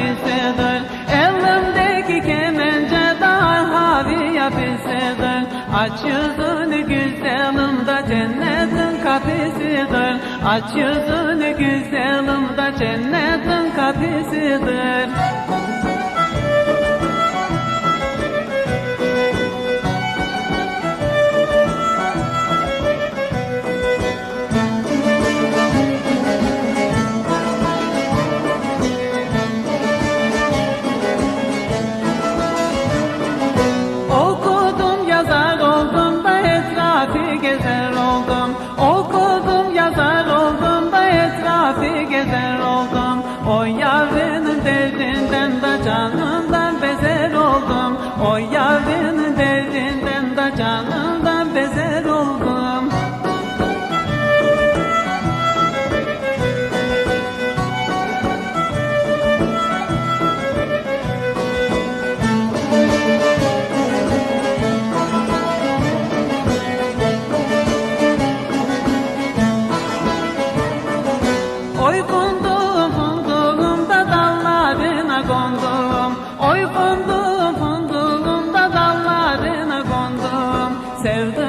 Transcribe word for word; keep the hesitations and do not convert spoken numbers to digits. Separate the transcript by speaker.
Speaker 1: yapısıdır. Elimdeki kemence daha havi yapısıdır. Aç yüzünü güzelim da cennetin kapısıdır. Aç yüzünü güzelim da cennetin kapısıdır. Gezer oldum, okudum yazar oldum da etrafı gezer oldum. O yarının derdinden de canımdan bezer oldum. O yarının derdinden de canımdan bezer oldum. Oy funduğum funduğum da dallarına kondum. Oy funduğum funduğum da dallarına kondum. Sevdim